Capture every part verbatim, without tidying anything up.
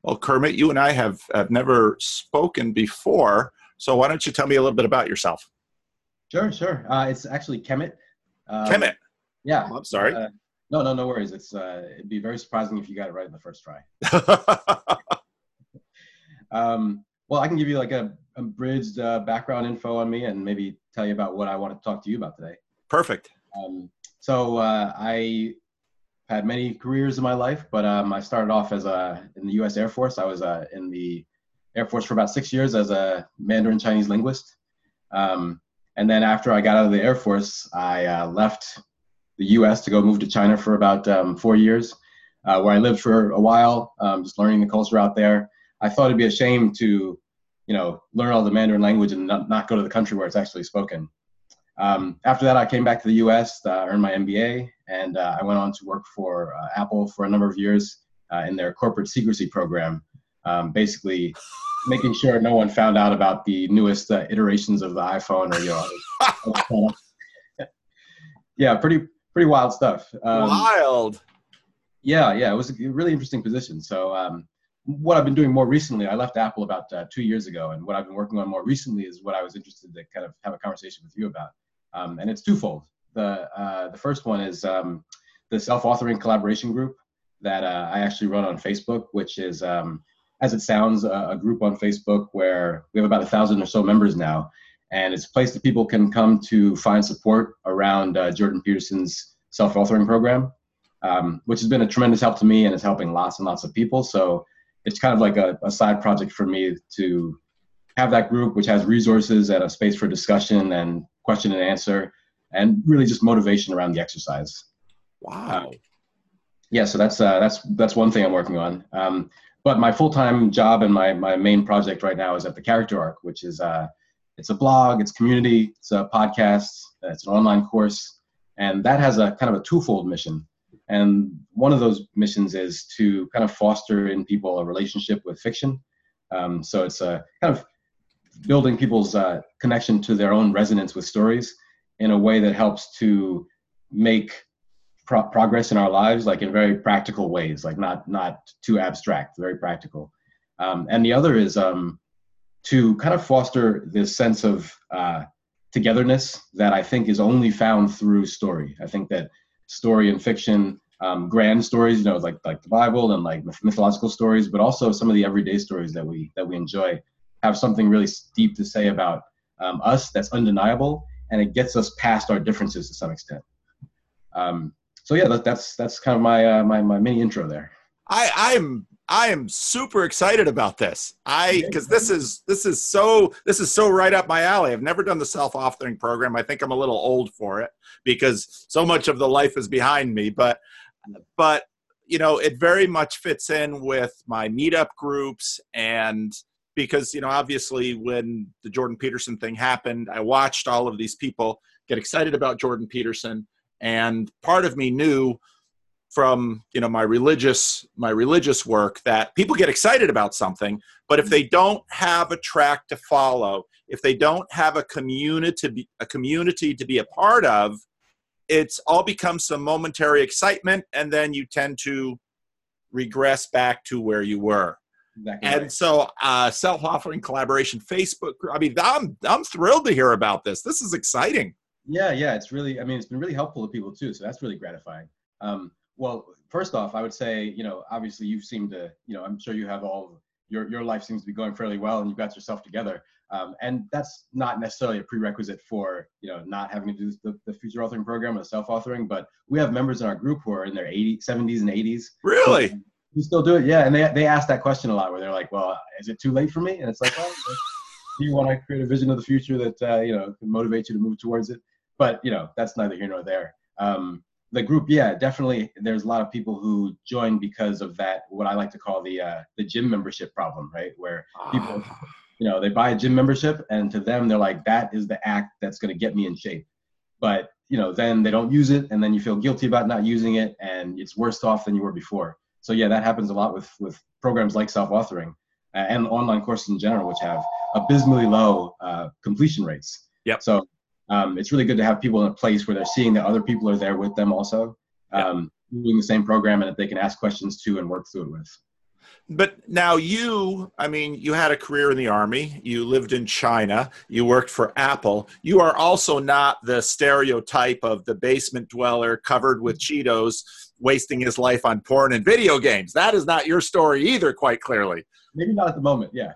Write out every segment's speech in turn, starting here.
Well, Kermit, you and I have, have never spoken before, so why don't you tell me a little bit about yourself? Sure, sure. Uh, it's actually Kemet. Um, Kemet. yeah. Oh, I'm sorry. Uh, no, no, no worries. It's uh, it'd be very surprising if you got it right in the first try. Um, well, I can give you like a abridged uh, background info on me and maybe tell you about what I want to talk to you about today. Perfect. Um, so uh, I had many careers in my life, but um, I started off as a in the U S Air Force. I was uh, in the Air Force for about six years as a Mandarin Chinese linguist. Um, and then after I got out of the Air Force, I uh, left the U S to go move to China for about um, four years, uh, where I lived for a while, um, just learning the culture out there. I thought it'd be a shame to, you know, learn all the Mandarin language and not, not go to the country where it's actually spoken. Um, after that, I came back to the U S, uh, earned my M B A, and uh, I went on to work for uh, Apple for a number of years uh, in their corporate secrecy program, um, basically making sure no one found out about the newest uh, iterations of the iPhone or, you know, other yeah, pretty pretty wild stuff. Um, Wild. Yeah, yeah, it was a really interesting position. So um, what I've been doing more recently, I left Apple about uh, two years ago, and what I've been working on more recently is what I was interested to kind of have a conversation with you about. Um, and it's twofold. The uh, the first one is um, the self-authoring collaboration group that uh, I actually run on Facebook, which is, um, as it sounds, a, a group on Facebook where we have about a thousand or so members now. And it's a place that people can come to find support around uh, Jordan Peterson's self-authoring program, um, which has been a tremendous help to me and is helping lots and lots of people. So it's kind of like a, a side project for me to have that group, which has resources and a space for discussion and question and answer, and really just motivation around the exercise. Wow. Um, yeah, so that's uh, that's that's one thing I'm working on. Um, but my full-time job and my my main project right now is at the Character Arc, which is uh, it's a blog, it's community, it's a podcast, it's an online course, and that has a kind of a twofold mission. And one of those missions is to kind of foster in people a relationship with fiction. Um, so it's a kind of building people's uh, connection to their own resonance with stories in a way that helps to make pro- progress in our lives, like in very practical ways, like not not too abstract, very practical. Um, and the other is um, to kind of foster this sense of uh, togetherness that I think is only found through story. I think that story and fiction, um, grand stories, you know, like like the Bible and like mythological stories, but also some of the everyday stories that we that we enjoy, have something really deep to say about um, us that's undeniable, and it gets us past our differences to some extent. Um, so yeah, that, that's that's kind of my uh, my my mini intro there. I I'm I am super excited about this. I because this is this is so this is so right up my alley. I've never done the self-authoring program. I think I'm a little old for it because so much of the life is behind me. But but you know, it very much fits in with my meetup groups, and because you know, obviously, when the Jordan Peterson thing happened, I watched all of these people get excited about Jordan Peterson, and part of me knew from you know my religious my religious work that people get excited about something, but if they don't have a track to follow, if they don't have a community to be a community to be a part of, it's all becomes some momentary excitement, and then you tend to regress back to where you were. Exactly and right. so uh self-authoring collaboration Facebook, I mean, i'm i'm thrilled to hear about this. This is exciting. Yeah, yeah, it's really, I mean, it's been really helpful to people too, so that's really gratifying. Um, well, first off, I would say, you know, obviously you seem to, you know, I'm sure you have all, your your life seems to be going fairly well and you've got yourself together. Um, and that's not necessarily a prerequisite for, you know, not having to do the, the future authoring program or self-authoring, but we have members in our group who are in their eighties, seventies and eighties. Really? You still do it? Yeah, and they they ask that question a lot where they're like, well, is it too late for me? And it's like, well, do you want to create a vision of the future that, uh, you know, can motivate you to move towards it? But, you know, that's neither here nor there. Um, the group, yeah, definitely. There's a lot of people who join because of that, what I like to call the uh, the gym membership problem, right? Where people, you know, they buy a gym membership and to them, they're like, that is the act that's going to get me in shape. But, you know, then they don't use it and then you feel guilty about not using it and it's worse off than you were before. So yeah, that happens a lot with, with programs like self-authoring uh, and online courses in general, which have abysmally low uh, completion rates. Yep. So um, it's really good to have people in a place where they're seeing that other people are there with them also, um, yep. doing the same program and that they can ask questions to and work through it with. But now you, I mean, you had a career in the Army, you lived in China, you worked for Apple. You are also not the stereotype of the basement dweller covered with Cheetos, wasting his life on porn and video games. That is not your story either, quite clearly. Maybe not at the moment, yeah.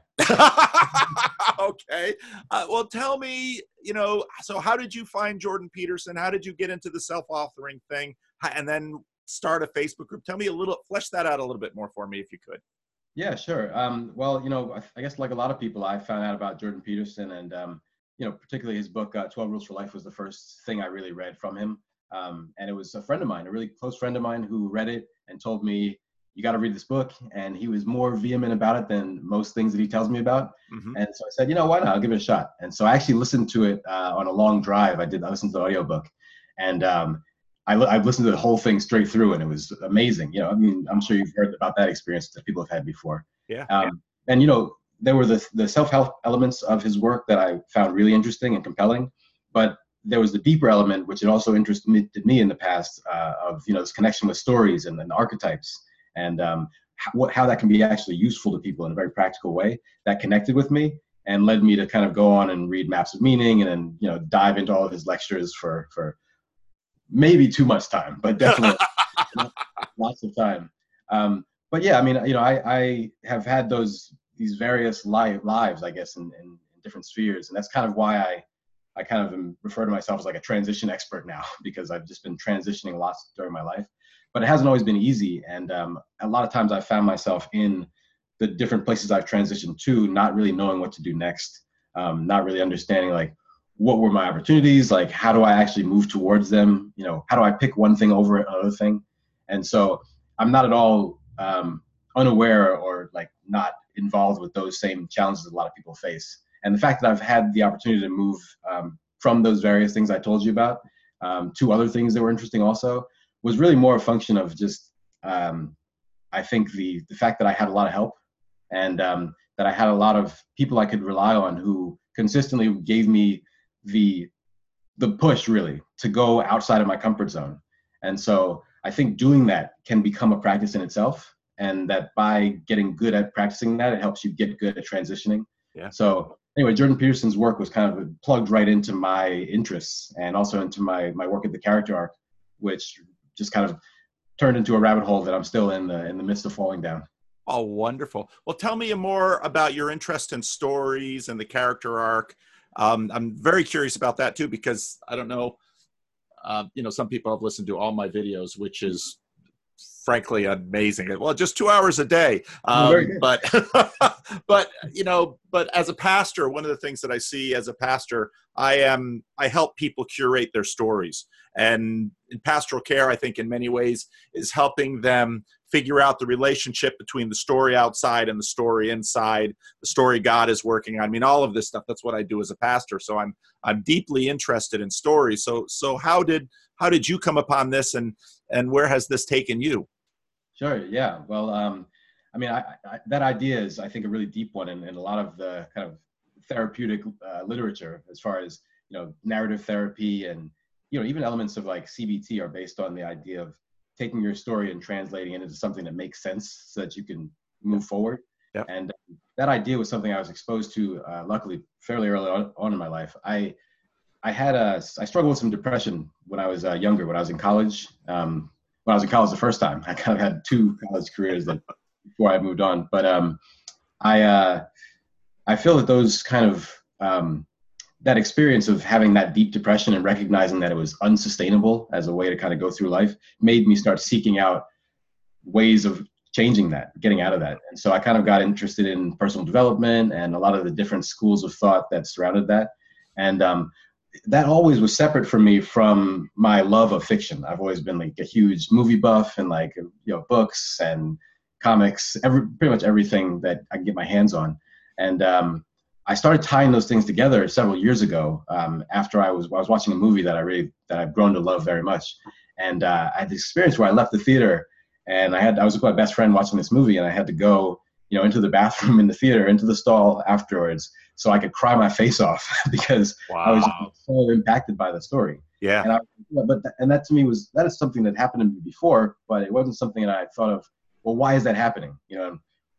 Okay. Uh, well, tell me, you know, so how did you find Jordan Peterson? How did you get into the self-authoring thing? And then start a Facebook group? Tell me a little, flesh that out a little bit more for me, if you could. Yeah, sure. Um, well, you know, I, I guess like a lot of people, I found out about Jordan Peterson, and um, you know, particularly his book uh, twelve Rules for Life was the first thing I really read from him. Um, and it was a friend of mine, a really close friend of mine, who read it and told me, you got to read this book. And he was more vehement about it than most things that he tells me about. Mm-hmm. And so I said, you know, why not? I'll give it a shot. And so I actually listened to it uh, on a long drive. I did. I listened to the audiobook, and um, I, I've listened to the whole thing straight through, and it was amazing. You know, I mean, I'm sure you've heard about that experience that people have had before. Yeah. Um, yeah. And, you know, there were the, the self-help elements of his work that I found really interesting and compelling, but there was the deeper element, which had also interested me, me in the past, uh, of, you know, this connection with stories and, and archetypes, and um, how, how that can be actually useful to people in a very practical way. That connected with me and led me to kind of go on and read Maps of Meaning, and then, you know, dive into all of his lectures for, for, maybe too much time, but definitely lots of time. Um, but yeah, I mean, you know, I, I have had those, these various li- lives, I guess, in, in, in different spheres. And that's kind of why I, I kind of am, refer to myself as like a transition expert now, because I've just been transitioning lots during my life, but it hasn't always been easy. And um, a lot of times I found myself in the different places I've transitioned to, not really knowing what to do next, um, not really understanding like, what were my opportunities? Like, how do I actually move towards them? You know, how do I pick one thing over another thing? And so I'm not at all um, unaware or like not involved with those same challenges a lot of people face. And the fact that I've had the opportunity to move um, from those various things I told you about um, to other things that were interesting also was really more a function of just, um, I think the, the fact that I had a lot of help, and um, that I had a lot of people I could rely on who consistently gave me the the push really to go outside of my comfort zone. And so I think doing that can become a practice in itself, and that by getting good at practicing that, it helps you get good at transitioning. Yeah. So anyway, Jordan Peterson's work was kind of plugged right into my interests, and also into my my work at the Character Arc, which just kind of turned into a rabbit hole that I'm still in the in the midst of falling down. Oh, wonderful. Well, tell me more about your interest in stories and the Character Arc. Um, I'm very curious about that too, because I don't know, uh, you know, some people have listened to all my videos, which is frankly amazing. Well, just two hours a day. Um, oh, but, but, you know, but as a pastor, one of the things that I see as a pastor, I am, I help people curate their stories. And in pastoral care, I think in many ways is helping them figure out the relationship between the story outside and the story inside, the story God is working on. I mean, all of this stuff, that's what I do as a pastor. So I'm, I'm deeply interested in stories. So, so how did, how did you come upon this, and, and where has this taken you? Sure. Yeah. Well, um, I mean, I, I, that idea is, I think, a really deep one in, in a lot of the kind of therapeutic uh, literature, as far as, you know, narrative therapy, and, you know, even elements of like C B T are based on the idea of taking your story and translating it into something that makes sense so that you can move forward. Yep. And that idea was something I was exposed to, uh, luckily, fairly early on, on in my life. I I had a, I struggled with some depression when I was uh, younger, when I was in college. Um, when I was in college the first time, I kind of had two college careers that before I moved on. But um, I uh, I feel that those kind of, um, that experience of having that deep depression and recognizing that it was unsustainable as a way to kind of go through life made me start seeking out ways of changing that, getting out of that. And so I kind of got interested in personal development and a lot of the different schools of thought that surrounded that. And um, that always was separate from me from my love of fiction. I've always been like a huge movie buff, and like, you know, books and comics, every, pretty much everything that I can get my hands on. And um, I started tying those things together several years ago, um, after I was I was watching a movie that I really that I've grown to love very much. And uh, I had this experience where I left the theater, and I had I was with my best friend watching this movie, and I had to go, you know, into the bathroom in the theater, into the stall afterwards, so I could cry my face off because wow. I was so impacted by the story. Yeah. And I, but th- and that to me was that is something that happened to me before, but it wasn't something that I thought of. Well, why is that happening? You know,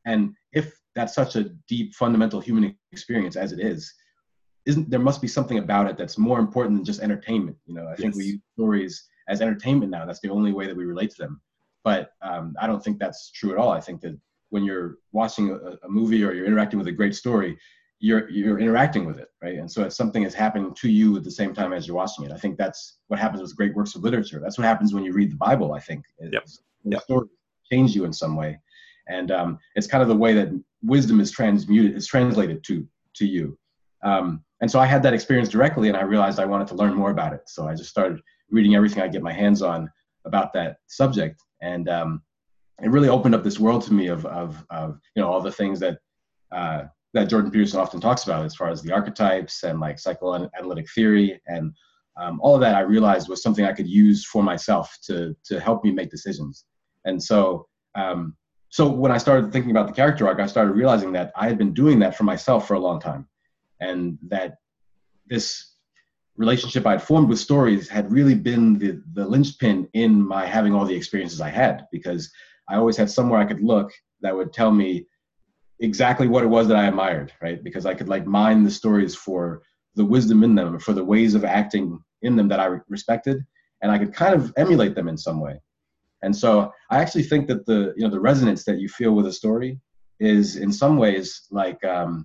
And if that's such a deep, fundamental human experience as it is, isn't there must be something about it that's more important than just entertainment. You know, I think Yes. we use stories as entertainment now. That's the only way that we relate to them. But um, I don't think that's true at all. I think that when you're watching a, a movie or you're interacting with a great story, you're you're interacting with it, right? And so it's something is happening to you at the same time as you're watching it. I think that's what happens with great works of literature. That's what happens when you read the Bible, I think. Yep. The Yep. story change you in some way. And um, it's kind of the way that wisdom is transmuted, is translated to to you. Um, and so I had that experience directly, and I realized I wanted to learn more about it. So I just started reading everything I get my hands on about that subject. And um, it really opened up this world to me of, of, of you know, all the things that uh, that Jordan Peterson often talks about, as far as the archetypes and like psychoanalytic theory, and um, all of that I realized was something I could use for myself to to help me make decisions. And so um, so when I started thinking about the character arc, I started realizing that I had been doing that for myself for a long time, and that this relationship I'd formed with stories had really been the the linchpin in my having all the experiences I had, because I always had somewhere I could look that would tell me exactly what it was that I admired, right? Because I could like mine the stories for the wisdom in them, for the ways of acting in them that I respected, and I could kind of emulate them in some way. And so I actually think that the, you know, the resonance that you feel with a story is in some ways like um,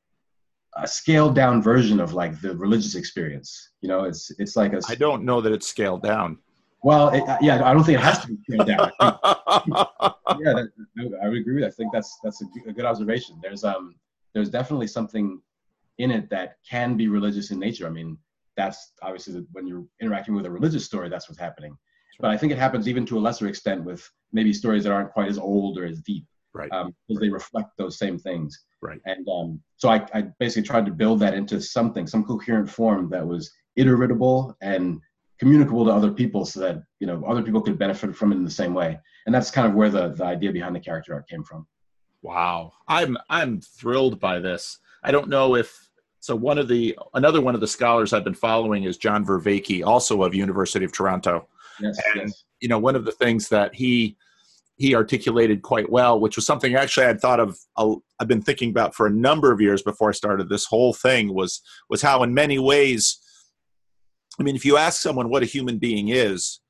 a scaled down version of like the religious experience. You know, it's it's like a. I don't know that it's scaled down. Well, it, yeah, I don't think it has to be scaled down. I think, yeah, that, I would agree with that. I think that's that's a, a good observation. There's um there's definitely something in it that can be religious in nature. I mean, that's obviously the, when you're interacting with a religious story, that's what's happening. But I think it happens even to a lesser extent with maybe stories that aren't quite as old or as deep, right? Um, because they reflect those same things, right? And um, so I, I basically tried to build that into something, some coherent form that was iteratable and communicable to other people, so that, you know, other people could benefit from it in the same way. And that's kind of where the the idea behind the character arc came from. Wow, I'm I'm thrilled by this. I don't know if so. One of the another one of the scholars I've been following is John Vervaeke, also of University of Toronto. Yes, and yes. you know, one of the things that he he articulated quite well, which was something actually I'd thought of, uh, I've been thinking about for a number of years before I started this whole thing, was was how in many ways, I mean, if you ask someone what a human being is,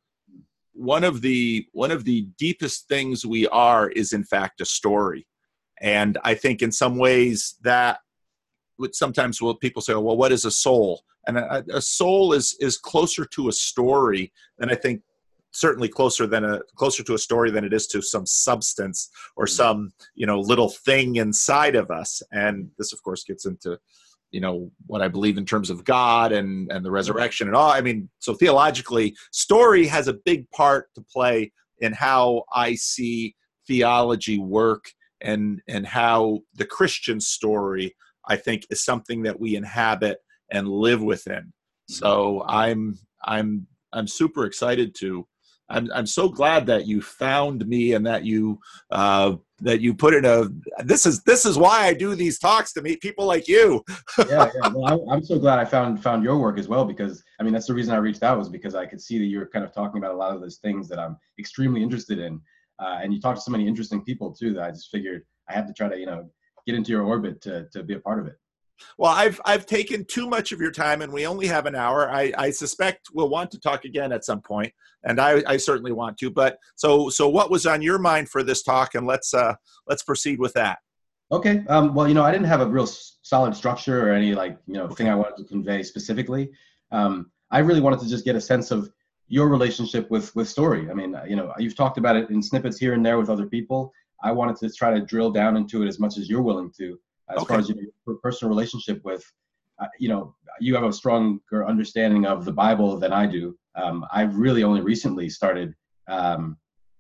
one of the one of the deepest things we are is in fact a story. And I think in some ways that would sometimes well people say, well, what is a soul? And a, a soul is is closer to a story than I think, certainly closer than a closer to a story than it is to some substance or some, you know, little thing inside of us. And this, of course, gets into, you know, what I believe in terms of God and and the resurrection and all. I mean, so theologically, story has a big part to play in how I see theology work, and and how the Christian story, I think, is something that we inhabit and live within. So I'm I'm I'm super excited to. I'm I'm so glad that you found me and that you uh, that you put in a. This is this is why I do these talks, to meet people like you. yeah, yeah. Well, I, I'm so glad I found found your work as well, because I mean that's the reason I reached out, was because I could see that you're kind of talking about a lot of those things that I'm extremely interested in, uh, and you talk to so many interesting people too that I just figured I had to try to, you know, get into your orbit to to be a part of it. Well, I've I've taken too much of your time, and we only have an hour. I, I suspect we'll want to talk again at some point, and I, I certainly want to. But so so, what was on your mind for this talk? And let's uh, let's proceed with that. Okay. Um, well, you know, I didn't have a real solid structure or any like you know okay. thing I wanted to convey specifically. Um, I really wanted to just get a sense of your relationship with with story. I mean, you know, you've talked about it in snippets here and there with other people. I wanted to try to drill down into it as much as you're willing to. As okay. far as your personal relationship with, uh, you know, you have a stronger understanding of the Bible than I do. Um, I've really only recently started um,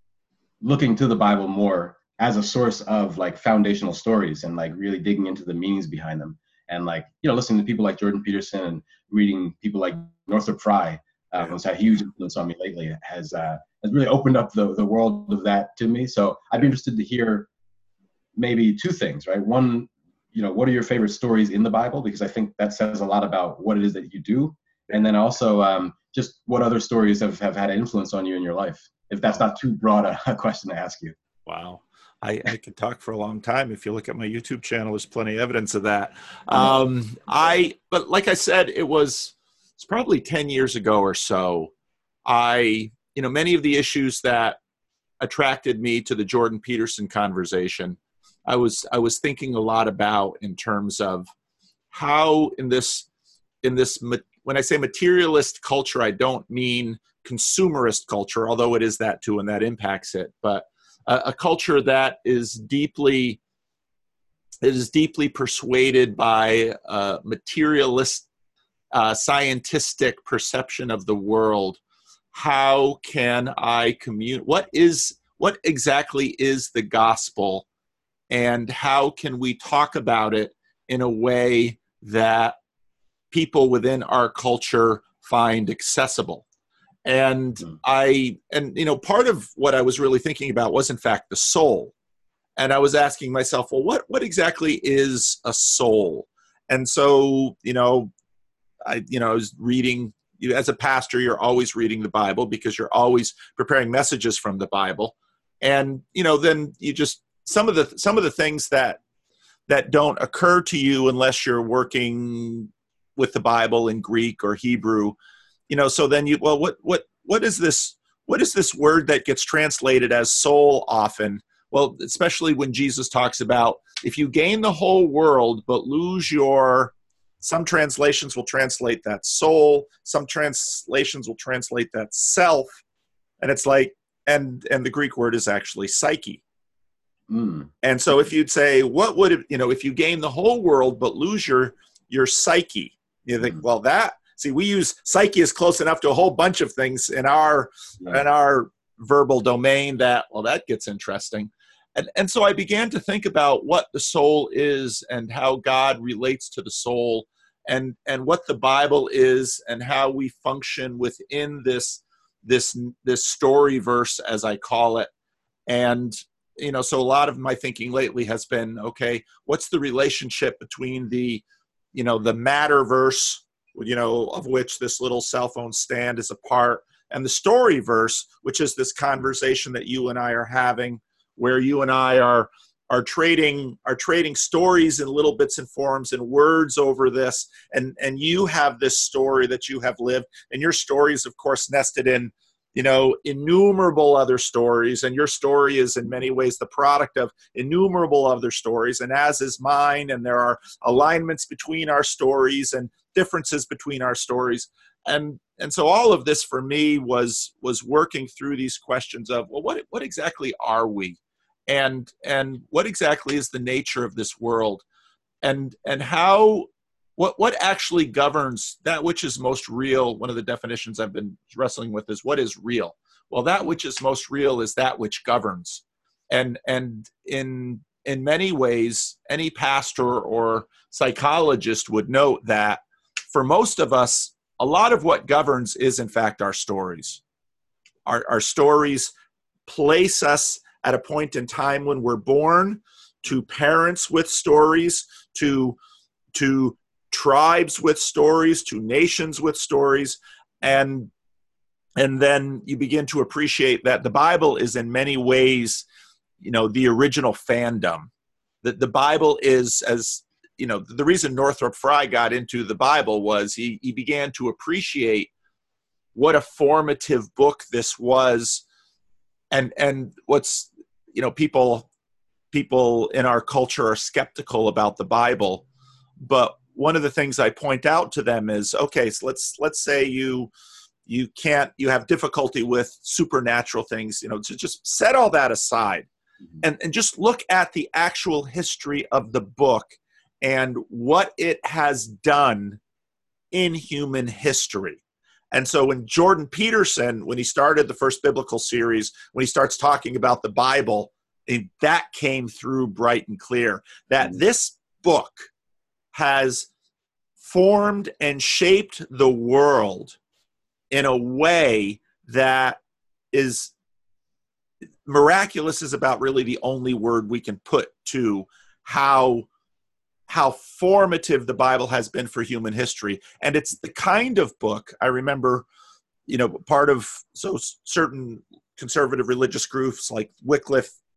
looking to the Bible more as a source of like foundational stories, and like really digging into the meanings behind them. And like, you know, listening to people like Jordan Peterson and reading people like Northrop Frye, uh, who's had a huge influence on me lately, has uh, has really opened up the, the world of that to me. So I'd be interested to hear maybe two things, right? One, you know, what are your favorite stories in the Bible? Because I think that says a lot about what it is that you do. And then also um, just what other stories have, have had an influence on you in your life, if that's not too broad a, a question to ask you. Wow. I, I could talk for a long time. If you look at my YouTube channel, there's plenty of evidence of that. Um, I, but like I said, it was, it's probably ten years ago or so. I, you know, many of the issues that attracted me to the Jordan Peterson conversation, I was, I was thinking a lot about in terms of how in this, in this, when I say materialist culture, I don't mean consumerist culture, although it is that too, and that impacts it, but a, a culture that is deeply, it is deeply persuaded by a materialist, uh, scientific perception of the world. How can I communicate? What is, what exactly is the gospel, and how can we talk about it in a way that people within our culture find accessible? And mm. I, and you know, part of what I was really thinking about was in fact the soul. And I was asking myself, well, what, what exactly is a soul? And so, you know, I, you know, I was reading, you, as a pastor, you're always reading the Bible because you're always preparing messages from the Bible. And, you know, then you just, some of the, some of the things that, that don't occur to you unless you're working with the Bible in Greek or Hebrew, you know, so then you, well, what, what, what is this, what is this word that gets translated as soul often? Well, especially when Jesus talks about, if you gain the whole world, but lose your, some translations will translate that soul, some translations will translate that self. And it's like, and, and the Greek word is actually psyche. Mm. And so if you'd say, what would it, you know, if you gain the whole world, but lose your, your psyche, you think, mm. well, that, see, we use psyche is close enough to a whole bunch of things in our, yeah. in our verbal domain that, well, that gets interesting. And, and so I began to think about what the soul is and how God relates to the soul, and, and what the Bible is and how we function within this, this, this story verse, as I call it. And, you know, so a lot of my thinking lately has been, okay, what's the relationship between the, you know, the matter verse, you know, of which this little cell phone stand is a part, and the story verse, which is this conversation that you and I are having, where you and I are are trading are trading stories in little bits and forms and words over this, and and you have this story that you have lived, and your story is of course nested in, you know, innumerable other stories, and your story is in many ways the product of innumerable other stories, and as is mine, and there are alignments between our stories and differences between our stories. And and so all of this for me was was working through these questions of, well, what what exactly are we? And and what exactly is the nature of this world? And and how what what actually governs that which is most real? One of the definitions I've been wrestling with is, what is real? Well, that which is most real is that which governs. And and in in many ways, any pastor or psychologist would note that for most of us, a lot of what governs is in fact our stories. Our, our stories place us at a point in time when we're born, to parents with stories, to, to tribes with stories, to nations with stories. And, and then you begin to appreciate that the Bible is in many ways, you know, the original fandom. That the Bible is, as you know, the reason Northrop Frye got into the Bible was he, he began to appreciate what a formative book this was. And, and what's, you know, people, people in our culture are skeptical about the Bible, but one of the things I point out to them is, okay, so let's, let's say you, you can't, you have difficulty with supernatural things, you know, to just set all that aside and, and just look at the actual history of the book and what it has done in human history. And so when Jordan Peterson, when he started the First Biblical Series, when he starts talking about the Bible, it, that came through bright and clear, that this book has formed and shaped the world in a way that is miraculous, is about really the only word we can put to how how formative the Bible has been for human history. And it's the kind of book, I remember, you know, part of, so certain conservative religious groups like Wycliffe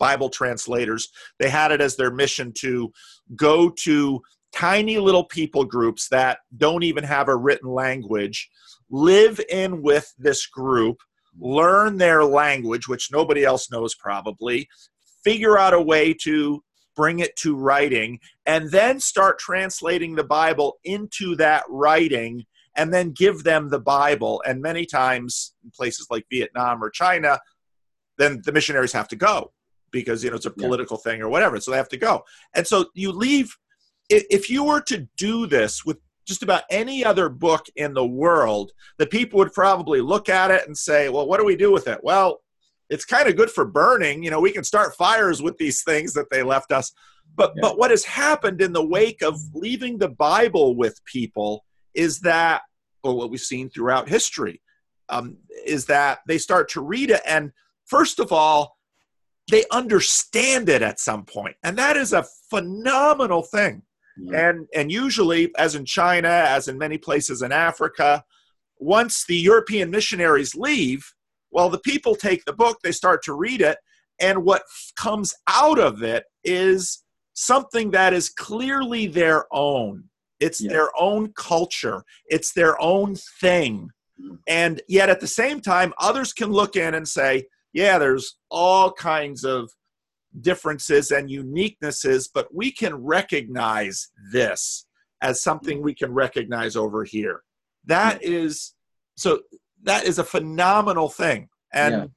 Bible translators. They had it as their mission to go to tiny little people groups that don't even have a written language, live in with this group, learn their language, which nobody else knows probably, figure out a way to bring it to writing, and then start translating the Bible into that writing, and then give them the Bible. And many times in places like Vietnam or China, then the missionaries have to go because, you know, it's a political yeah. thing or whatever. So they have to go. And so you leave, if you were to do this with just about any other book in the world, the people would probably look at it and say, well, what do we do with it? Well, it's kind of good for burning. You know, we can start fires with these things that they left us. But, yeah. but what has happened in the wake of leaving the Bible with people is that, or what we've seen throughout history, um, is that they start to read it. And first of all, they understand it at some point. And that is a phenomenal thing. Mm-hmm. And, and usually, as in China, as in many places in Africa, once the European missionaries leave, well, the people take the book, they start to read it, and what f- comes out of it is something that is clearly their own. It's yeah. their own culture. It's their own thing. Mm-hmm. And yet at the same time, others can look in and say, yeah, there's all kinds of differences and uniquenesses, but we can recognize this as something we can recognize over here. That yeah. is, so that is a phenomenal thing. And yeah.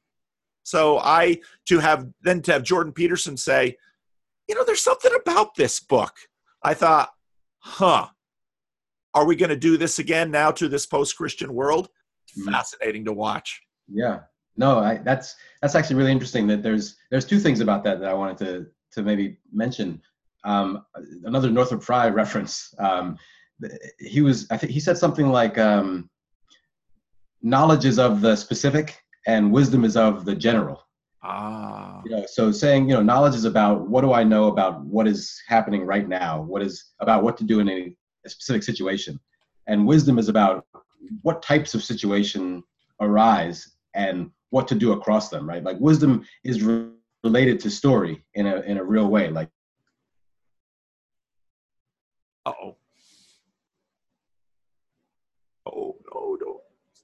so I, to have, then to have Jordan Peterson say, you know, there's something about this book. I thought, huh, are we going to do this again now to this post-Christian world? Mm-hmm. Fascinating to watch. Yeah. No, I, that's that's actually really interesting. That there's there's two things about that that I wanted to to maybe mention. Um, another Northrop Frye reference. Um, he was I think he said something like um, knowledge is of the specific and wisdom is of the general. Ah. You know, so saying, you know, knowledge is about what do I know about what is happening right now, what is about what to do in a, a specific situation, and wisdom is about what types of situation arise and what to do across them, right? Like wisdom is re- related to story in a in a real way. Like, uh-oh. Oh, no, no.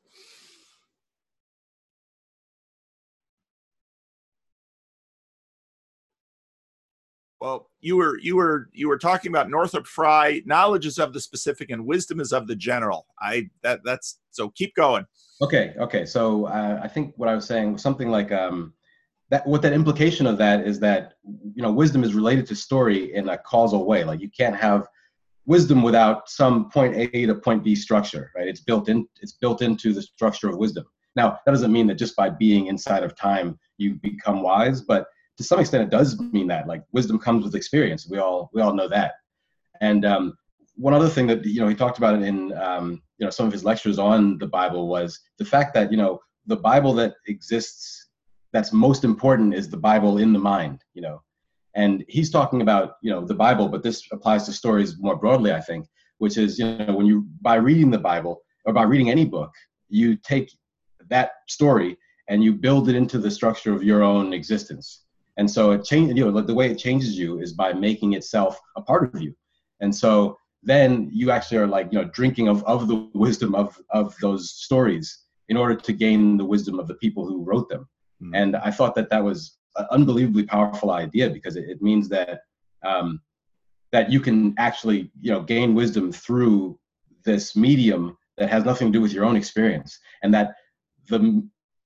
Well, you were you were you were talking about Northrop Frye. Knowledge is of the specific, and wisdom is of the general. I that that's so. Keep going. Okay, okay. So uh, I think what I was saying was something like um, that. What that implication of that is that, you know, wisdom is related to story in a causal way. Like you can't have wisdom without some point A to point B structure, right? It's built in. It's built into the structure of wisdom. Now that doesn't mean that just by being inside of time you become wise, but to some extent it does mean that. Like wisdom comes with experience. We all we all know that. And um, one other thing that, you know, he talked about it in um, you know, some of his lectures on the Bible was the fact that, you know, the Bible that exists that's most important is the Bible in the mind, you know. And he's talking about, you know, the Bible, but this applies to stories more broadly, I think, which is, you know, when you, by reading the Bible or by reading any book, you take that story and you build it into the structure of your own existence. And so it changes, you know, the way it changes you is by making itself a part of you. And so then you actually are like, you know, drinking of, of the wisdom of, of those stories in order to gain the wisdom of the people who wrote them. Mm. And I thought that that was an unbelievably powerful idea because it, it means that um, that you can actually, you know, gain wisdom through this medium that has nothing to do with your own experience. And that the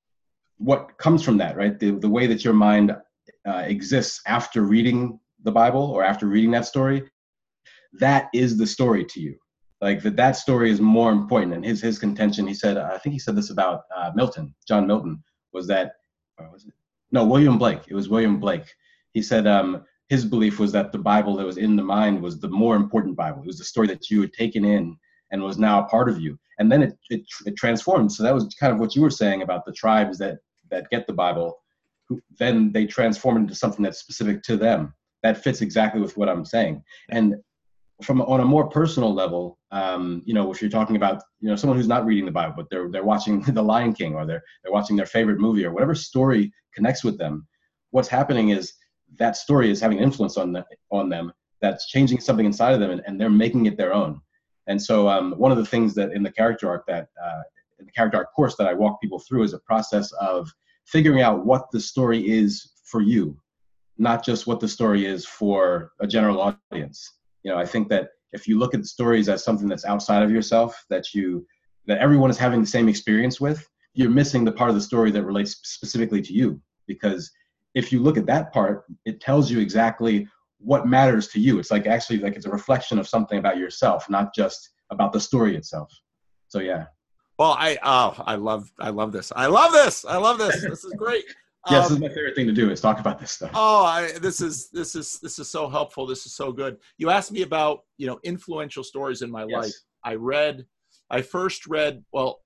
what comes from that, right, the, the way that your mind uh, exists after reading the Bible or after reading that story, that is the story to you. Like that, that story is more important. And his his contention, he said, I think he said this about uh, Milton, John Milton, was that, or was it? No, William Blake. It was William Blake. He said um, his belief was that the Bible that was in the mind was the more important Bible. It was the story that you had taken in and was now a part of you. And then it it, it transformed. So that was kind of what you were saying about the tribes that that get the Bible, who, then they transform into something that's specific to them. That fits exactly with what I'm saying. And from on a more personal level, um, you know, if you're talking about, you know, someone who's not reading the Bible, but they're they're watching The Lion King or they're they're watching their favorite movie or whatever story connects with them, what's happening is that story is having influence on them, on them that's changing something inside of them, and, and they're making it their own. And so um, one of the things that in the character arc that uh, in the character arc course that I walk people through is a process of figuring out what the story is for you, not just what the story is for a general audience. You know, I think that if you look at the stories as something that's outside of yourself, that you that everyone is having the same experience with, you're missing the part of the story that relates specifically to you. Because if you look at that part, it tells you exactly what matters to you. It's like actually like it's a reflection of something about yourself, not just about the story itself. So yeah. Well, I oh I love I love this. I love this. I love this. This is great. Yeah, this um, is my favorite thing to do is talk about this stuff. Oh, I, this is this is this is so helpful. This is so good. You asked me about, you know, influential stories in my Yes. life. I read, I first read, well,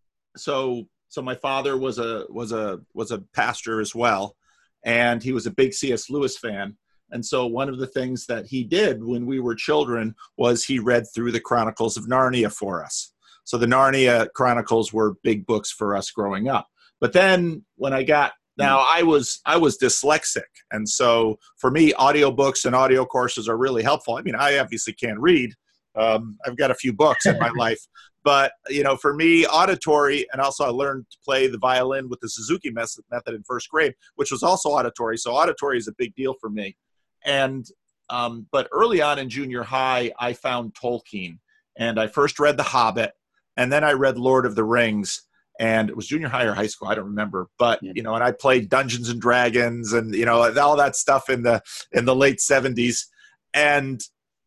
so so my father was a was a was a pastor as well, and he was a big C S Lewis fan. And so one of the things that he did when we were children was he read through the Chronicles of Narnia for us. So the Narnia Chronicles were big books for us growing up. But then when I got Now, I was I was dyslexic, and so for me, audiobooks and audio courses are really helpful. I mean, I obviously can't read. Um, I've got a few books in my life, but you know, for me, auditory, and also I learned to play the violin with the Suzuki method in first grade, which was also auditory. So auditory is a big deal for me. And um, but early on in junior high, I found Tolkien, and I first read The Hobbit, and then I read Lord of the Rings. And it was junior high or high school, I don't remember. But, you know, and I played Dungeons and Dragons and, you know, all that stuff in the in the late seventies. And,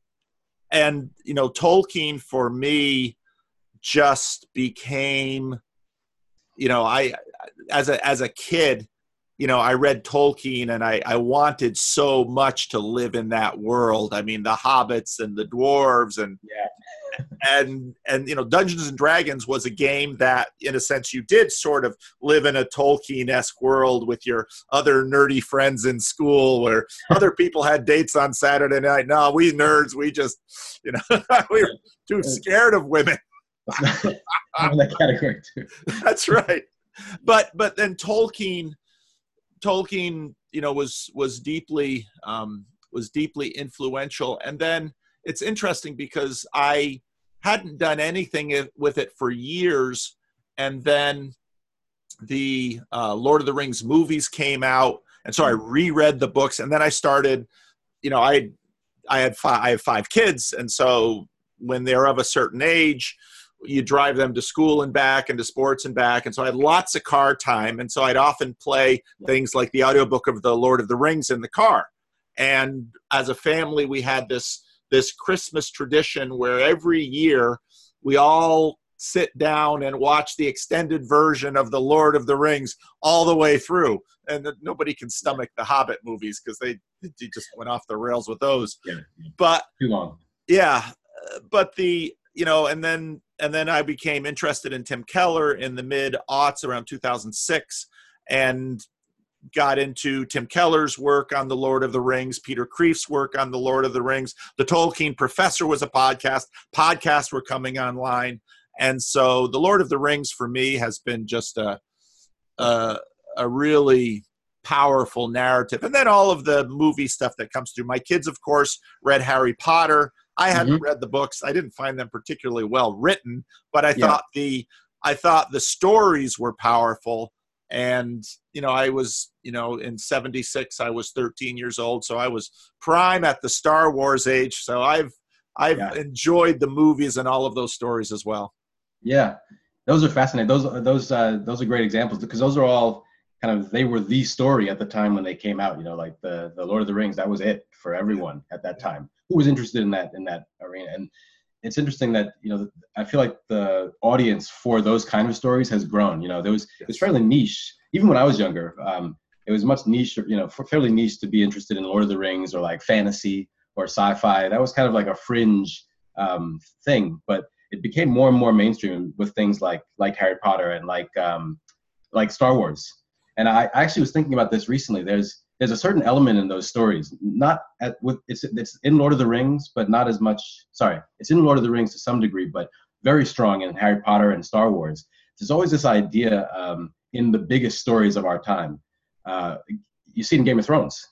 and you know, Tolkien for me just became, you know, I, as a as a kid, you know, I read Tolkien and I, I wanted so much to live in that world. I mean, the hobbits and the dwarves and Yeah. and and you know, Dungeons and Dragons was a game that in a sense you did sort of live in a Tolkien-esque world with your other nerdy friends in school where other people had dates on Saturday night. No, we nerds, we just, you know, we were too scared of women. I'm in that category too. That's right. But but then Tolkien Tolkien, you know, was was deeply um, was deeply influential. And then it's interesting because I hadn't done anything with it for years, and then the uh, Lord of the Rings movies came out, and so I reread the books, and then I started. You know, I I had five, I have five kids, and so when they're of a certain age, you drive them to school and back and to sports and back. And so I had lots of car time. And so I'd often play things like the audiobook of the Lord of the Rings in the car. And as a family, we had this, this Christmas tradition where every year we all sit down and watch the extended version of the Lord of the Rings all the way through. And nobody can stomach the Hobbit movies because they, they just went off the rails with those. Yeah. But Too long. Yeah. But the, you know, and then, and then I became interested in Tim Keller in the mid aughts around two thousand six and got into Tim Keller's work on the Lord of the Rings, Peter Kreeft's work on the Lord of the Rings. The Tolkien Professor was a podcast. Podcasts were coming online. And so the Lord of the Rings for me has been just a, a, a really powerful narrative. And then all of the movie stuff that comes through. My kids, of course, read Harry Potter. I hadn't mm-hmm. read the books. I didn't find them particularly well written, but I yeah. thought the I thought the stories were powerful. And, you know, I was, you know, in seventy-six, I was thirteen years old. So I was prime at the Star Wars age. So I've I've yeah. enjoyed the movies and all of those stories as well. Yeah, those are fascinating. Those those uh, those are great examples because those are all kind of, they were the story at the time when they came out, you know, like the, the Lord of the Rings, that was it for everyone at that time who was interested in that, in that arena. And it's interesting that, you know, I feel like the audience for those kind of stories has grown, you know, there was, it was fairly niche. Even when I was younger, um, it was much niche, you know, fairly niche to be interested in Lord of the Rings or like fantasy or sci-fi. That was kind of like a fringe um, thing, but it became more and more mainstream with things like, like Harry Potter and like, um, like Star Wars. And I actually was thinking about this recently. There's there's a certain element in those stories, not at with it's it's in Lord of the Rings, but not as much. Sorry, it's in Lord of the Rings to some degree, but very strong in Harry Potter and Star Wars. There's always this idea um, in the biggest stories of our time. Uh, you see it in Game of Thrones.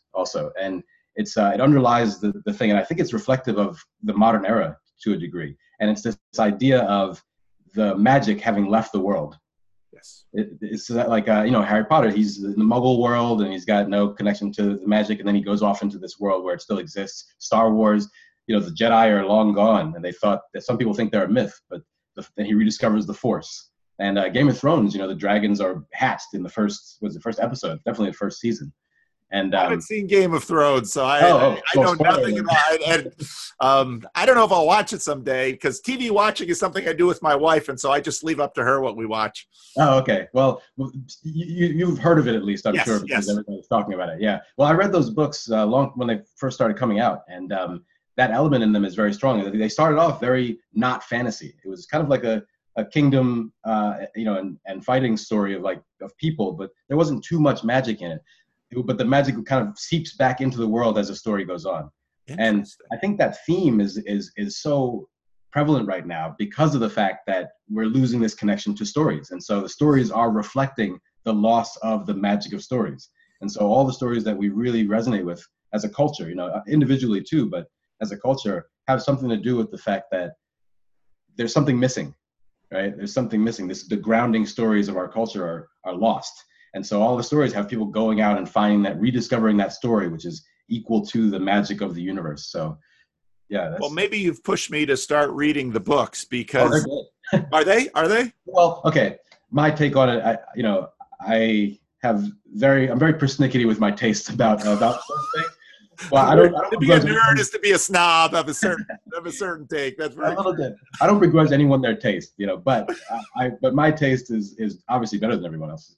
also. And it's uh, it underlies the, the thing. And I think it's reflective of the modern era to a degree. And it's this, this idea of the magic having left the world. Yes. It, it's like, uh, you know, Harry Potter, he's in the Muggle world and he's got no connection to the magic. And then he goes off into this world where it still exists. Star Wars, you know, the Jedi are long gone. And they thought that some people think they're a myth, but the, then he rediscovers the Force. And uh, Game of Thrones, you know, the dragons are hatched in the first, was the first episode, definitely the first season. And um, I haven't seen Game of Thrones, so I, oh, oh, I, I know nothing about it. And um, I don't know if I'll watch it someday, because T V watching is something I do with my wife, and so I just leave up to her what we watch. Oh, okay. Well, you, you've heard of it at least, I'm yes, sure, because yes. everybody's talking about it. Yeah. Well, I read those books uh, long when they first started coming out, and um, that element in them is very strong. They started off very not fantasy. It was kind of like a, a kingdom, uh, you know, and, and fighting story of like of people, but there wasn't too much magic in it. But the magic kind of seeps back into the world as the story goes on. And I think that theme is is is so prevalent right now because of the fact that we're losing this connection to stories. And so the stories are reflecting the loss of the magic of stories. And so all the stories that we really resonate with as a culture, you know, individually too, but as a culture, have something to do with the fact that there's something missing, right? There's something missing. This, the grounding stories of our culture are are lost. And so all the stories have people going out and finding that, rediscovering that story, which is equal to the magic of the universe. So, yeah. That's, well, maybe you've pushed me to start reading the books because oh, they're good. are they? Are they? Well, okay. My take on it, I, you know, I have very, I'm very persnickety with my taste about uh, about something. Well, I don't. I don't to be a nerd is to be a snob of a certain of a certain take. That's very a little bit. I don't begrudge anyone their taste, you know, but I, I but my taste is is obviously better than everyone else's.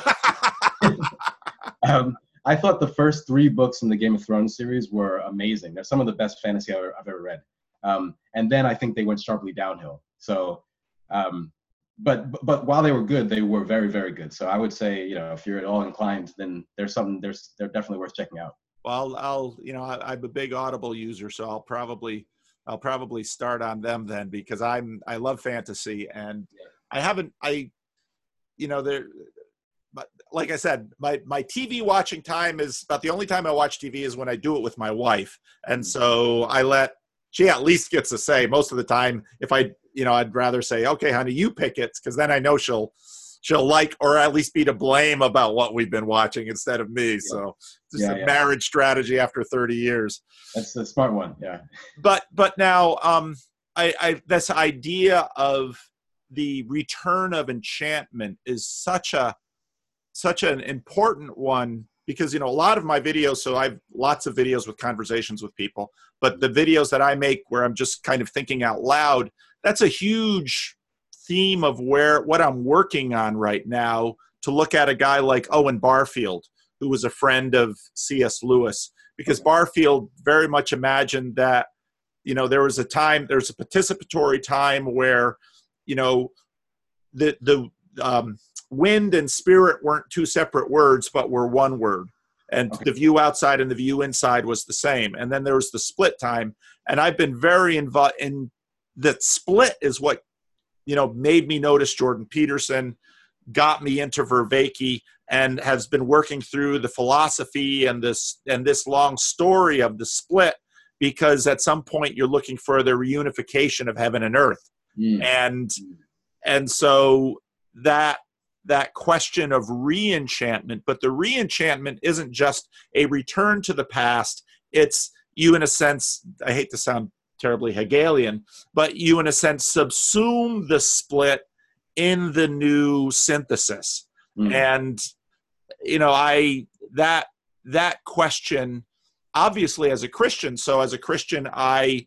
um, I thought the first three books in the Game of Thrones series were amazing. They're some of the best fantasy I've ever, I've ever read. Um, and then I think they went sharply downhill. So, um, but but while they were good, they were very very good. So I would say, you know, if you're at all inclined, then there's something there's they're definitely worth checking out. Well, I'll, you know, I, I'm a big Audible user, so I'll probably, I'll probably start on them then, because I'm, I love fantasy, and I haven't, I, you know, there, but like I said, my, my T V watching time is about the only time I watch T V is when I do it with my wife. And so I let, she at least gets a say most of the time. If I, you know, I'd rather say, okay, honey, you pick it, because then I know she'll, she'll like, or at least be to blame about what we've been watching instead of me. Yeah. So it's yeah, a yeah. marriage strategy after thirty years. That's the smart one. Yeah. But, but now um, I, I, this idea of the return of enchantment is such a, such an important one, because, you know, a lot of my videos, so I've lots of videos with conversations with people, but the videos that I make where I'm just kind of thinking out loud, that's a huge theme of where what I'm working on right now, to look at a guy like Owen Barfield, who was a friend of C S Lewis, because Barfield very much imagined that, you know, there was a time, there's a participatory time where, you know, the, the um, wind and spirit weren't two separate words, but were one word. And okay. The view outside and the view inside was the same. And then there was the split time. And I've been very involved in that split is what, you know, made me notice Jordan Peterson, got me into Vervaeke, and has been working through the philosophy and this and this long story of the split, because at some point you're looking for the reunification of heaven and earth. Mm. And and so that that question of re-enchantment, but the re-enchantment isn't just a return to the past. It's you, in a sense, I hate to sound terribly Hegelian, but you in a sense subsume the split in the new synthesis. Mm. And, you know, I, that, that question, obviously as a Christian, so as a Christian, I,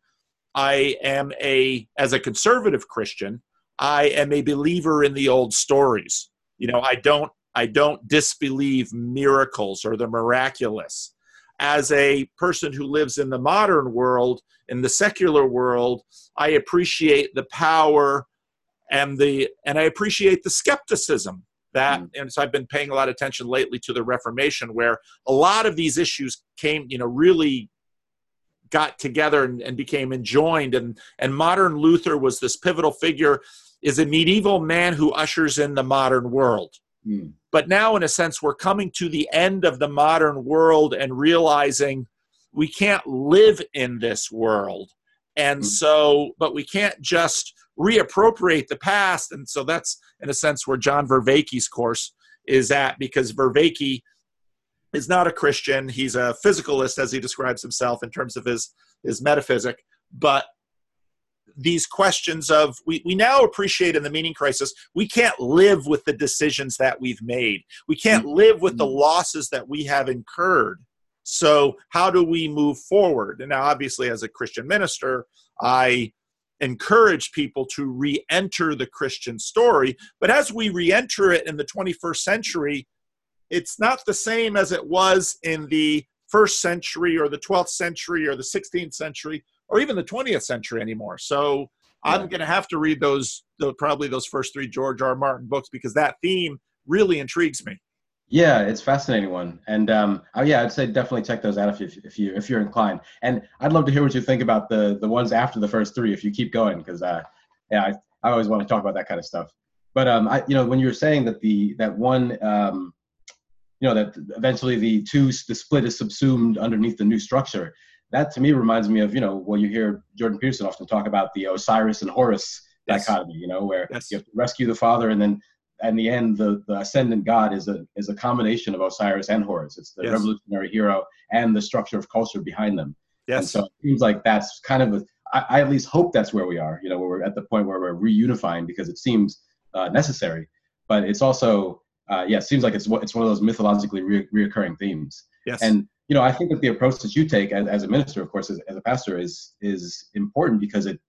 I am a, as a conservative Christian, I am a believer in the old stories. You know, I don't, I don't disbelieve miracles or the miraculous. As a person who lives in the modern world, in the secular world, I appreciate the power and the and I appreciate the skepticism that, mm. and so I've been paying a lot of attention lately to the Reformation, where a lot of these issues came, you know, really got together and, and became enjoined. And, and modern Luther was this pivotal figure, is a medieval man who ushers in the modern world. Mm. But now, in a sense, we're coming to the end of the modern world and realizing we can't live in this world. And so, but we can't just reappropriate the past. And so that's, in a sense, where John Vervaeke's course is at, because Vervaeke is not a Christian. He's a physicalist, as he describes himself in terms of his, his metaphysic. But these questions of, we, we now appreciate in the meaning crisis, we can't live with the decisions that we've made. We can't live with the losses that we have incurred. So how do we move forward? And now, obviously, as a Christian minister, I encourage people to re-enter the Christian story. But as we re-enter it in the twenty-first century, it's not the same as it was in the first century or the twelfth century or the sixteenth century or even the twentieth century anymore. So yeah. I'm going to have to read those, those, probably those first three George R. R. Martin books, because that theme really intrigues me. Yeah, it's a fascinating one, and um, oh, yeah, I'd say definitely check those out if you if you if you're inclined. And I'd love to hear what you think about the the ones after the first three, if you keep going, because uh, yeah, I, I always want to talk about that kind of stuff. But um, I you know when you were saying that the that one um, you know that eventually the two the split is subsumed underneath the new structure, that to me reminds me of you know what you hear Jordan Peterson often talk about, the Osiris and Horus yes. dichotomy. You know where yes. you have to rescue the father, and then in the end, the, the ascendant god is a is a combination of Osiris and Horus. It's the yes. revolutionary hero and the structure of culture behind them. Yes. And so it seems like that's kind of, a, I, I at least hope that's where we are, you know, where we're at the point where we're reunifying, because it seems uh, necessary. But it's also, uh, yeah, it seems like it's, it's one of those mythologically re- reoccurring themes. Yes. And, you know, I think that the approach that you take as, as a minister, of course, as, as a pastor, is is important, because it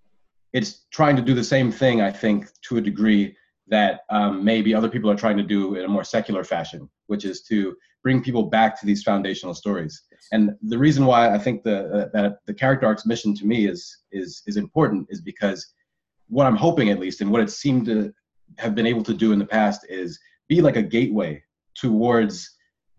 it's trying to do the same thing, I think, to a degree that um, maybe other people are trying to do in a more secular fashion, which is to bring people back to these foundational stories. And the reason why I think the uh, that the character arc's mission to me is is is important is because what I'm hoping, at least, and what it seemed to have been able to do in the past, is be like a gateway towards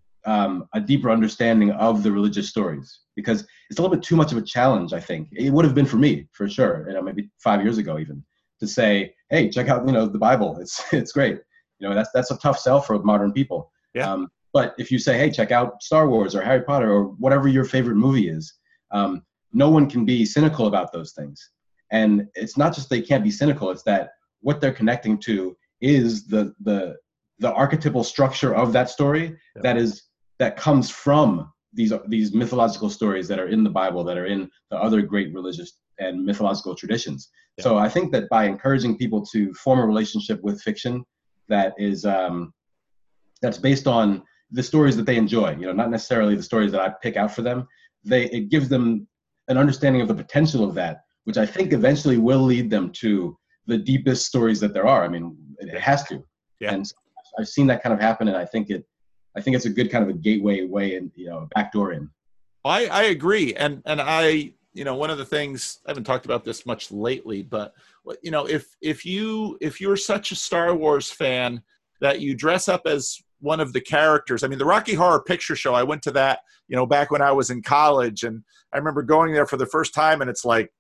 um, a deeper understanding of the religious stories. Because it's a little bit too much of a challenge, I think. It would have been for me, for sure, you know, maybe five years ago even, to say, hey, check out, you know, the Bible. It's it's great. You know, that's that's a tough sell for modern people. Yeah. Um, but if you say, hey, check out Star Wars or Harry Potter or whatever your favorite movie is, um, no one can be cynical about those things. And it's not just they can't be cynical. It's that what they're connecting to is the the the archetypal structure of that story yeah. that is that comes from these these mythological stories that are in the Bible, that are in the other great religious and mythological traditions. Yeah. So I think that by encouraging people to form a relationship with fiction that is um, that's based on the stories that they enjoy, you know, not necessarily the stories that I pick out for them, they it gives them an understanding of the potential of that, which I think eventually will lead them to the deepest stories that there are. I mean, it, it has to. Yeah. And I've seen that kind of happen, and I think it I think it's a good kind of a gateway way and, you know, backdoor in. I, I agree. And, and I, you know, one of the things, I haven't talked about this much lately, but, you know, if, if you, if you're such a Star Wars fan that you dress up as one of the characters, I mean, the Rocky Horror Picture Show, I went to that, you know, back when I was in college, and I remember going there for the first time, and it's like,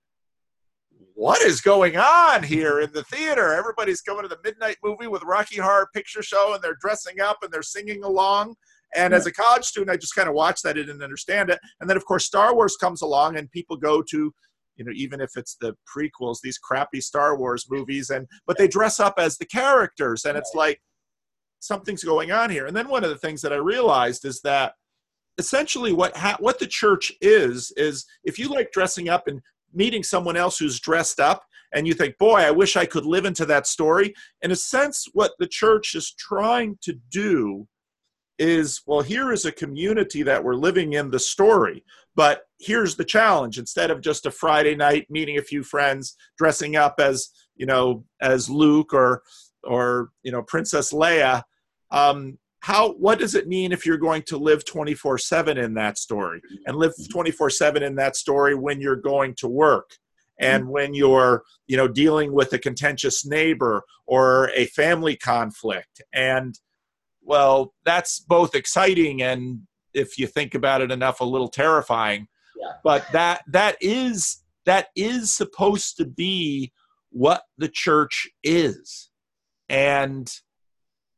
what is going on here in the theater? Everybody's going to the midnight movie with Rocky Horror Picture Show, and they're dressing up and they're singing along. And yeah. as a college student, I just kind of watched that. I didn't understand it. And then, of course, Star Wars comes along, and people go to, you know, even if it's the prequels, these crappy Star Wars movies, and but they dress up as the characters, and it's like something's going on here. And then one of the things that I realized is that essentially what ha- what the church is, is if you like dressing up and meeting someone else who's dressed up and you think, boy, I wish I could live into that story. In a sense, what the church is trying to do is, well, here is a community that we're living in the story, but here's the challenge. Instead of just a Friday night meeting a few friends, dressing up as, you know, as Luke or, or, you know, Princess Leia, um, How, what does it mean if you're going to live twenty-four seven in that story, and live twenty-four seven in that story when you're going to work, and when you're, you know, dealing with a contentious neighbor or a family conflict? And, well, that's both exciting and, if you think about it enough, a little terrifying. Yeah. But that that is that is supposed to be what the church is. And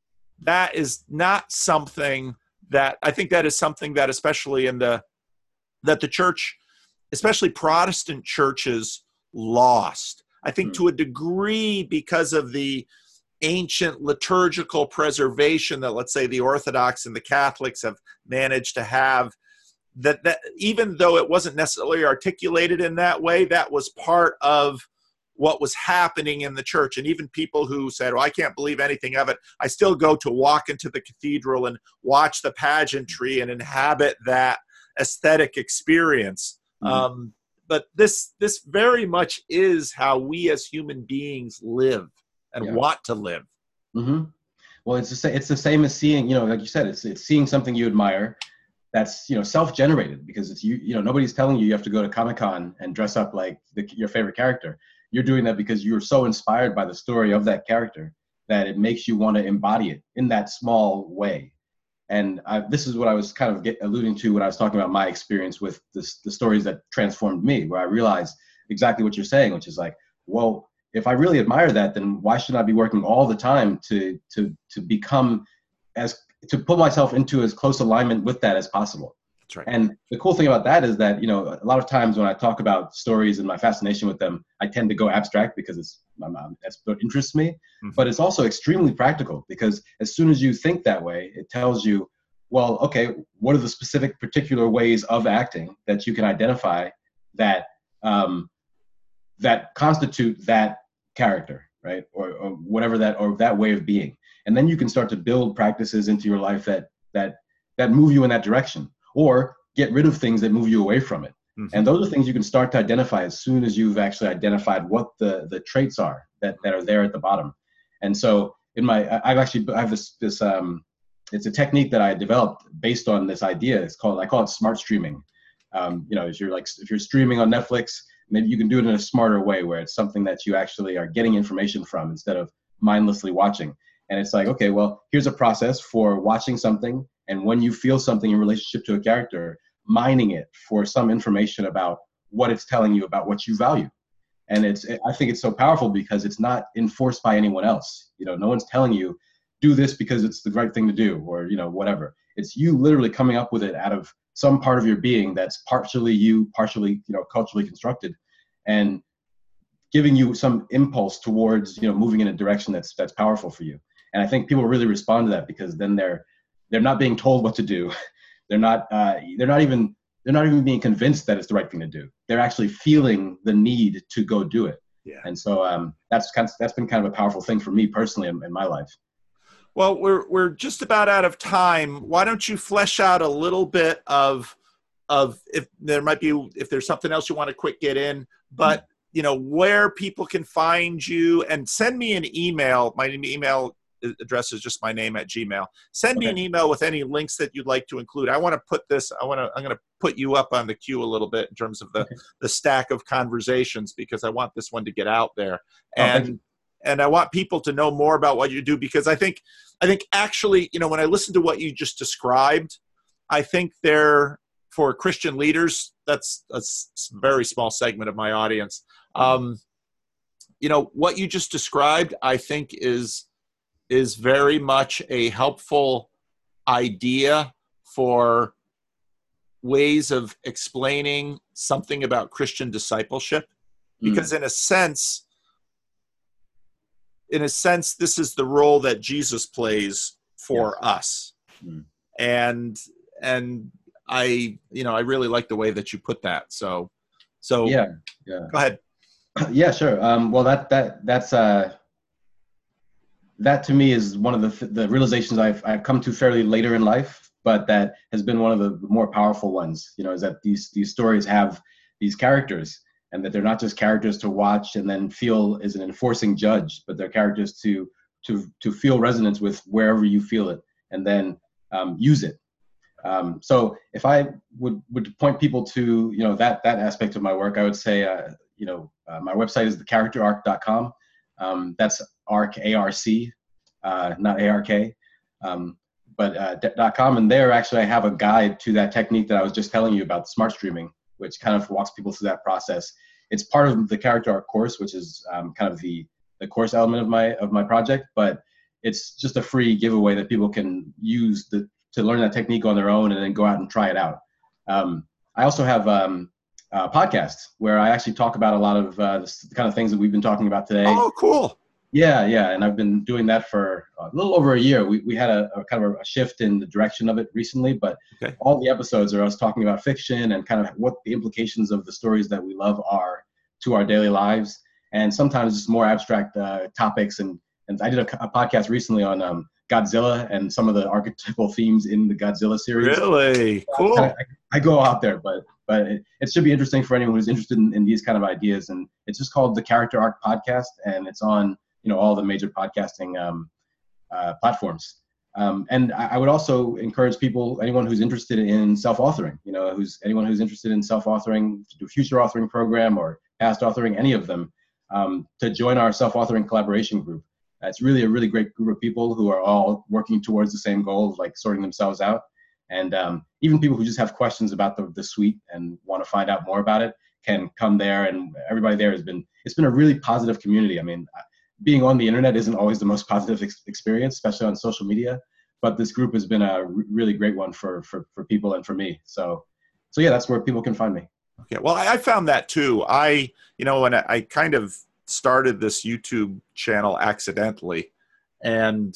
that is not something that I think that is something that especially in the that the church, especially Protestant churches, lost. I think Mm. to a degree because of the ancient liturgical preservation that, let's say, the Orthodox and the Catholics have managed to have, that, that even though it wasn't necessarily articulated in that way, that was part of what was happening in the church. And even people who said, well, I can't believe anything of it, I still go to walk into the cathedral and watch the pageantry and inhabit that aesthetic experience. Mm-hmm. Um, but this this very much is how we as human beings live and Yeah. want to live. Mm-hmm. Well, it's the same. It's the same as seeing, you know, like you said, it's it's seeing something you admire, that's, you know, self-generated, because it's you. You know, nobody's telling you you have to go to Comic-Con and dress up like the, your favorite character. You're doing that because you're so inspired by the story of that character that it makes you want to embody it in that small way. And I, this is what I was kind of get, alluding to when I was talking about my experience with this, the stories that transformed me, where I realized exactly what you're saying, which is like, well, if I really admire that, then why should I be working all the time to to to become as to put myself into as close alignment with that as possible? That's right. And the cool thing about that is that, you know, a lot of times when I talk about stories and my fascination with them, I tend to go abstract because it's that's what interests me. Mm-hmm. But it's also extremely practical, because as soon as you think that way, it tells you, well, okay, what are the specific particular ways of acting that you can identify that um, that constitute that character, right? Or, or whatever that, or that way of being. And then you can start to build practices into your life that that that move you in that direction, or get rid of things that move you away from it. Mm-hmm. And those are things you can start to identify as soon as you've actually identified what the, the traits are that, that are there at the bottom. And so in my, I've actually, I have this, this um, it's a technique that I developed based on this idea. It's called, I call it smart streaming. Um, you know, if you're like, if you're streaming on Netflix, maybe you can do it in a smarter way, where it's something that you actually are getting information from instead of mindlessly watching. And it's like, okay, well, here's a process for watching something. And when you feel something in relationship to a character, mining it for some information about what it's telling you about what you value. And it's, I think it's so powerful because it's not enforced by anyone else. You know, no one's telling you, do this because it's the right thing to do, or, you know, whatever. It's you literally coming up with it out of some part of your being that's partially you, partially, you know, culturally constructed, and giving you some impulse towards, you know, moving in a direction that's, that's powerful for you. And I think people really respond to that, because then they're, they're not being told what to do. They're not, uh, they're not even, they're not even being convinced that it's the right thing to do. They're actually feeling the need to go do it. Yeah. And so um, that's kind of, that's been kind of a powerful thing for me personally in, in my life. Well, we're we're just about out of time. Why don't you flesh out a little bit of of if there might be, if there's something else you want to quick get in, but mm-hmm. you know, where people can find you, and send me an email. My email address is just my name at Gmail. Send me okay. an email with any links that you'd like to include. I want to put this, I want to, I'm going to put you up on the queue a little bit in terms of the, okay. the stack of conversations, because I want this one to get out there. Oh, and, and I want people to know more about what you do, because I think, I think actually, you know, when I listen to what you just described, I think there, for Christian leaders, that's a very small segment of my audience. Um, you know, what you just described, I think is, is very much a helpful idea for ways of explaining something about Christian discipleship. Because mm. in a sense, in a sense, this is the role that Jesus plays for yes. us. Mm. And, and I, you know, I really like the way that you put that. So, so yeah, yeah. Go ahead. Yeah, sure. Um, well, that, that, that's, uh, that to me is one of the the realizations I've I've come to fairly later in life, but that has been one of the more powerful ones. You know, is that these these stories have these characters, and that they're not just characters to watch and then feel as an enforcing judge, but they're characters to to to feel resonance with wherever you feel it, and then um, use it. Um, so if I would would point people to, you know, that that aspect of my work, I would say uh, you know uh, my website is the character arc dot com. Um, that's ARC, A R C, uh, not A R K, um, but uh, .com. And there, actually, I have a guide to that technique that I was just telling you about, smart streaming, which kind of walks people through that process. It's part of the Character Arc course, which is um, kind of the, the course element of my of my project, but it's just a free giveaway that people can use the, to learn that technique on their own and then go out and try it out. Um, I also have um, a podcast where I actually talk about a lot of uh, the kind of things that we've been talking about today. Oh, cool. Yeah, yeah, and I've been doing that for a little over a year. We we had a, a kind of a shift in the direction of it recently, but okay. all the episodes are us talking about fiction and kind of what the implications of the stories that we love are to our daily lives, and sometimes just more abstract uh, topics. And, and I did a, a podcast recently on um, Godzilla and some of the archetypal themes in the Godzilla series. Really? Cool. I, I, I go out there, but but it, it should be interesting for anyone who's interested in, in these kind of ideas. And it's just called the Character Arc Podcast, and it's on you know, all the major podcasting um, uh, platforms. Um, and I, I would also encourage people, anyone who's interested in self-authoring, you know, who's anyone who's interested in self-authoring, to do a future authoring program or past authoring, any of them, um, to join our self-authoring collaboration group. Uh, it's really a really great group of people who are all working towards the same goal of like sorting themselves out. And um, even people who just have questions about the, the suite and want to find out more about it can come there, and everybody there has been, it's been a really positive community. I mean, being on the internet isn't always the most positive ex- experience, especially on social media, but this group has been a r- really great one for, for, for people and for me. So, so yeah, that's where people can find me. Okay. Well, I, I found that too. I, you know, when I, I kind of started this YouTube channel accidentally, and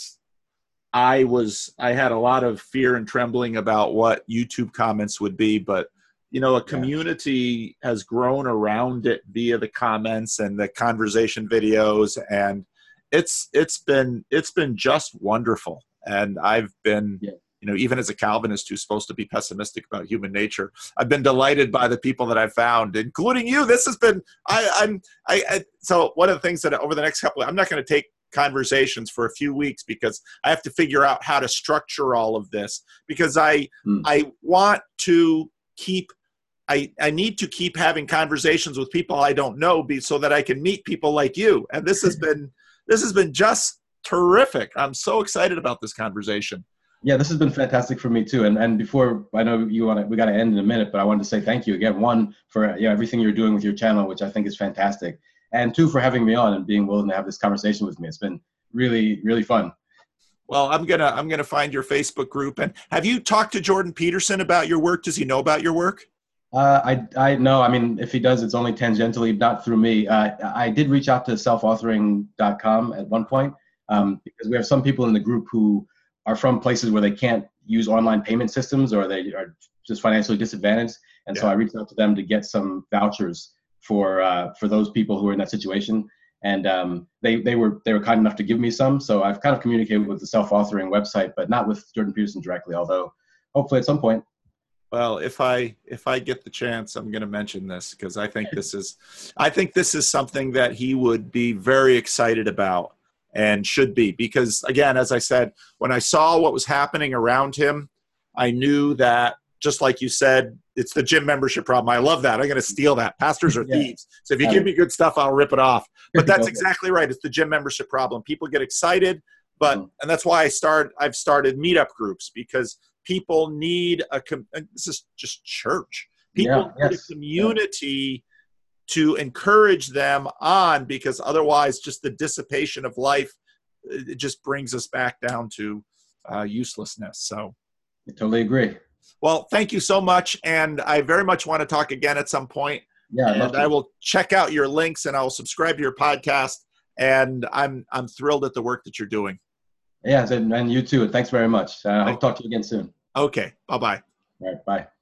I was, I had a lot of fear and trembling about what YouTube comments would be, but you know, a community has grown around it via the comments and the conversation videos, and it's it's been it's been just wonderful. And I've been, yeah. you know, even as a Calvinist who's supposed to be pessimistic about human nature, I've been delighted by the people that I've found, including you. This has been I, I'm I, I so one of the things that over the next couple, I'm not going to take conversations for a few weeks because I have to figure out how to structure all of this, because I mm. I want to keep I, I need to keep having conversations with people I don't know be, so that I can meet people like you. And this has been this has been just terrific. I'm so excited about this conversation. Yeah, this has been fantastic for me too. And and before, I know you want to, we got to end in a minute, but I wanted to say thank you again. One, for you know, everything you're doing with your channel, which I think is fantastic. And two, for having me on and being willing to have this conversation with me. It's been really, really fun. Well, I'm gonna I'm gonna find your Facebook group. And have you talked to Jordan Peterson about your work? Does he know about your work? Uh, I I know. I mean, if he does, it's only tangentially, not through me. Uh, I did reach out to self authoring dot com at one point um, because we have some people in the group who are from places where they can't use online payment systems, or they are just financially disadvantaged. And yeah. so I reached out to them to get some vouchers for uh, for those people who are in that situation. And um, they they were they were kind enough to give me some. So I've kind of communicated with the self authoring website, but not with Jordan Peterson directly. Although hopefully at some point. Well, if I if I get the chance, I'm going to mention this because I think this is I think this is something that he would be very excited about and should be, because again, as I said, when I saw what was happening around him, I knew that, just like you said, it's the gym membership problem. I love that. I'm going to steal that. Pastors are yeah. thieves. So if you give me good stuff, I'll rip it off. But that's exactly right. It's the gym membership problem. People get excited, but mm. and that's why I start I've started meetup groups, because people need a, this is just church. People yeah, need yes. a community yeah. to encourage them on, because otherwise just the dissipation of life, it just brings us back down to uh, uselessness. So I totally agree. Well, thank you so much. And I very much want to talk again at some point. Yeah, and I will check out your links and I will subscribe to your podcast. And I'm, I'm thrilled at the work that you're doing. Yeah, and you too. Thanks very much. Uh, I'll talk to you again soon. Okay. Bye-bye. All right. Bye.